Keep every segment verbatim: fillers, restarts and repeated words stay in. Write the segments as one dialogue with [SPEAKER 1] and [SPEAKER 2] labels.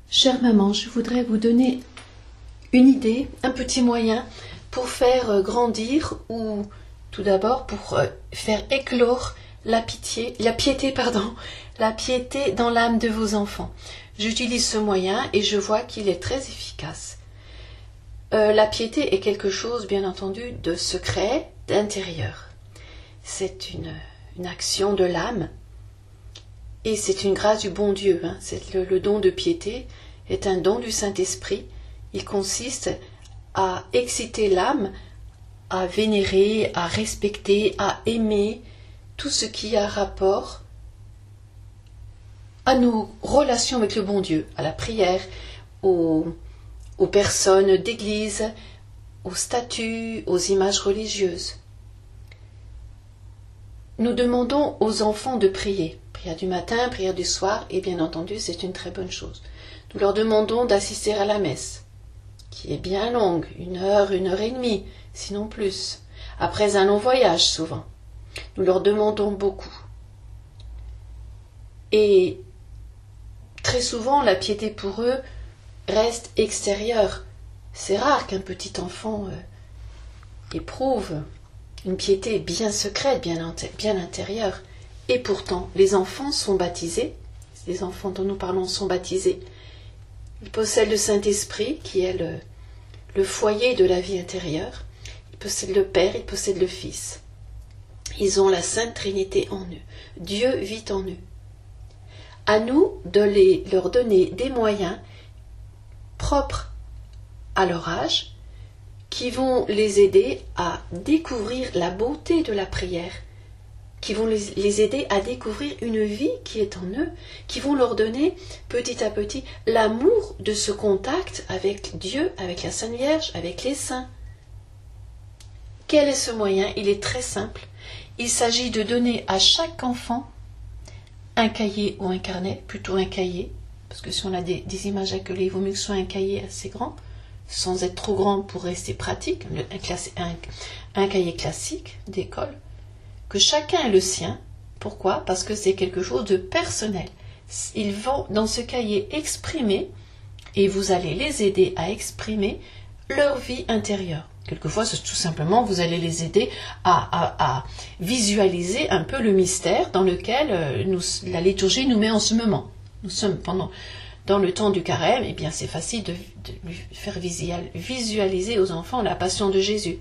[SPEAKER 1] Chère maman, je voudrais vous donner une idée, un petit moyen pour faire grandir ou tout d'abord pour faire éclore la pitié, la piété, pardon, la piété dans l'âme de vos enfants. J'utilise ce moyen et je vois qu'il est très efficace. Euh, la piété est quelque chose, bien entendu, de secret, d'intérieur. C'est une, une action de l'âme et c'est une grâce du bon Dieu. Hein. C'est le, le don de piété est un don du Saint-Esprit. Il consiste à exciter l'âme, à vénérer, à respecter, à aimer tout ce qui a rapport à nos relations avec le bon Dieu, à la prière, aux, aux personnes d'église, aux statues, aux images religieuses. Nous demandons aux enfants de prier, prière du matin, prière du soir, et bien entendu c'est une très bonne chose. Nous leur demandons d'assister à la messe, qui est bien longue, une heure, une heure et demie, sinon plus, après un long voyage souvent. Nous leur demandons beaucoup. Et très souvent, la piété pour eux reste extérieure. C'est rare qu'un petit enfant euh, éprouve une piété bien secrète, bien, bien intérieure. Et pourtant, les enfants sont baptisés, les enfants dont nous parlons sont baptisés. Ils possèdent le Saint-Esprit, qui est le, le foyer de la vie intérieure. Ils possèdent le Père, ils possèdent le Fils. Ils ont la Sainte Trinité en eux. Dieu vit en eux. À nous de les, leur donner des moyens propres à leur âge, qui vont les aider à découvrir la beauté de la prière, qui vont les, les aider à découvrir une vie qui est en eux, qui vont leur donner petit à petit l'amour de ce contact avec Dieu, avec la Sainte Vierge, avec les saints. Quel est ce moyen? Il est très simple. Il s'agit de donner à chaque enfant un cahier ou un carnet, plutôt un cahier, parce que si on a des, des images à coller, il vaut mieux que ce soit un cahier assez grand, sans être trop grand pour rester pratique, un, classe, un, un cahier classique d'école, que chacun ait le sien. Pourquoi? Parce que c'est quelque chose de personnel. Ils vont dans ce cahier exprimer, et vous allez les aider à exprimer leur vie intérieure. Quelquefois, c'est tout simplement, vous allez les aider à, à, à visualiser un peu le mystère dans lequel nous, la liturgie nous met en ce moment. Nous sommes pendant, dans le temps du carême, et bien c'est facile de, de faire visualiser aux enfants la passion de Jésus.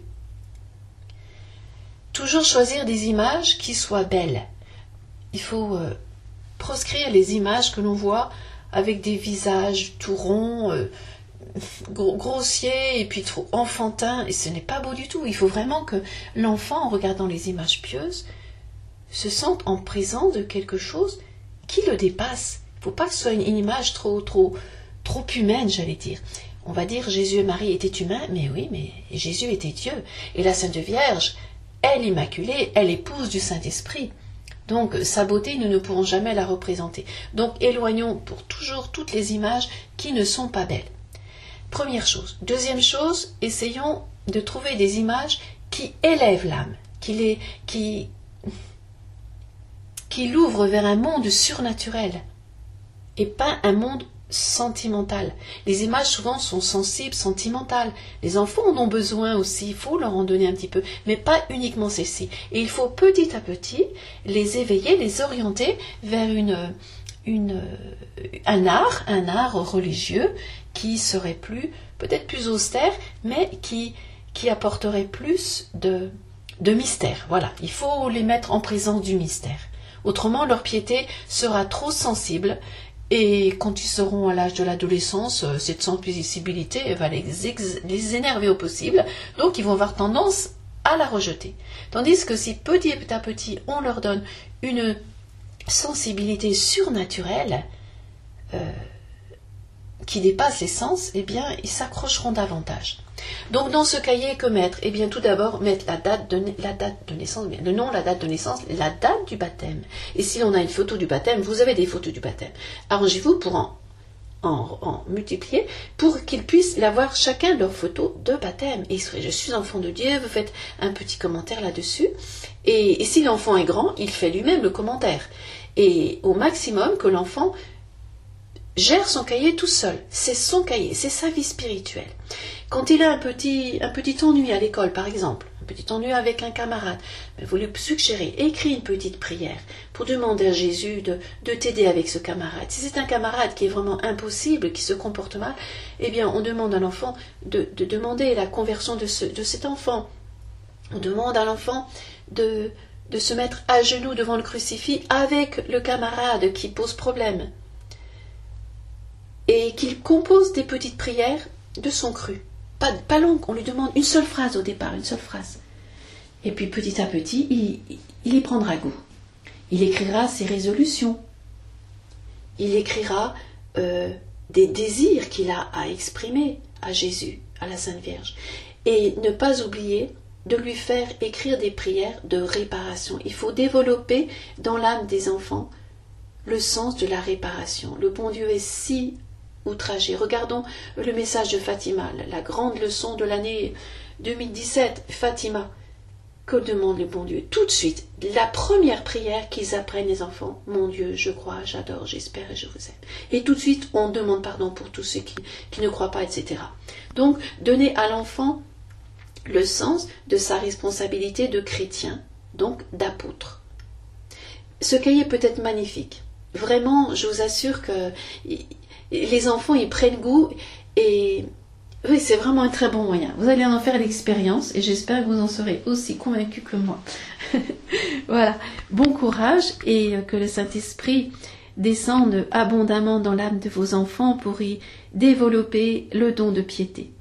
[SPEAKER 1] Toujours choisir des images qui soient belles. Il faut euh, proscrire les images que l'on voit avec des visages tout ronds, euh, grossier et puis trop enfantin, et ce n'est pas beau du tout. Il faut vraiment que l'enfant, en regardant les images pieuses, se sente en présence de quelque chose qui le dépasse. Il ne faut pas que ce soit une, une image trop, trop, trop humaine, j'allais dire. On va dire Jésus et Marie étaient humains, mais oui, mais Jésus était Dieu. Et la Sainte Vierge, elle immaculée, elle épouse du Saint-Esprit. Donc sa beauté, nous ne pourrons jamais la représenter. Donc éloignons pour toujours toutes les images qui ne sont pas belles. Première chose. Deuxième chose, essayons de trouver des images qui élèvent l'âme, qui, les, qui, qui l'ouvrent vers un monde surnaturel et pas un monde sentimental. Les images souvent sont sensibles, sentimentales. Les enfants en ont besoin aussi, il faut leur en donner un petit peu, mais pas uniquement celles-ci. Et il faut petit à petit les éveiller, les orienter vers une... Une, un art, un art religieux qui serait plus, peut-être plus austère, mais qui, qui apporterait plus de, de mystère. Voilà, il faut les mettre en présence du mystère. Autrement, leur piété sera trop sensible et quand ils seront à l'âge de l'adolescence, cette sensibilité va les, ex, les énerver au possible, donc ils vont avoir tendance à la rejeter. Tandis que si petit à petit on leur donne une sensibilité surnaturelle euh, qui dépasse les sens, eh bien, ils s'accrocheront davantage. Donc, dans ce cahier, que mettre? Eh bien, tout d'abord, mettre la date de, la date de naissance, le nom, la date de naissance, la date du baptême. Et si l'on a une photo du baptême, vous avez des photos du baptême. Arrangez-vous pour en, en, en multiplier, pour qu'ils puissent avoir chacun leur photo de baptême. Et je suis enfant de Dieu, vous faites un petit commentaire là-dessus. Et, et si l'enfant est grand, il fait lui-même le commentaire. Et au maximum que l'enfant gère son cahier tout seul. C'est son cahier, c'est sa vie spirituelle. Quand il a un petit, un petit ennui à l'école, par exemple, un petit ennui avec un camarade, vous lui suggérez, écris une petite prière pour demander à Jésus de, de t'aider avec ce camarade. Si c'est un camarade qui est vraiment impossible, qui se comporte mal, eh bien, on demande à l'enfant de, de demander la conversion de, ce, de cet enfant. On demande à l'enfant de, de se mettre à genoux devant le crucifix avec le camarade qui pose problème. Et qu'il compose des petites prières de son cru. Pas, pas longue, on lui demande une seule phrase au départ, une seule phrase. Et puis petit à petit, il, il y prendra goût. Il écrira ses résolutions. Il écrira euh, des désirs qu'il a à exprimer à Jésus, à la Sainte Vierge. Et ne pas oublier de lui faire écrire des prières de réparation. Il faut développer dans l'âme des enfants le sens de la réparation. Le bon Dieu est si outragé. Regardons le message de Fatima, la grande leçon de l'année deux mille dix-sept. Fatima, que demande le bon Dieu? Tout de suite, la première prière qu'ils apprennent les enfants, mon Dieu, je crois, j'adore, j'espère et je vous aime. Et tout de suite, on demande pardon pour tous ceux qui, qui ne croient pas, et cetera. Donc, donner à l'enfant le sens de sa responsabilité de chrétien, donc d'apôtre. Ce cahier peut être magnifique. Vraiment, je vous assure que les enfants, ils prennent goût et oui, c'est vraiment un très bon moyen. Vous allez en faire l'expérience et j'espère que vous en serez aussi convaincus que moi. Voilà, bon courage et que le Saint-Esprit descende abondamment dans l'âme de vos enfants pour y développer le don de piété.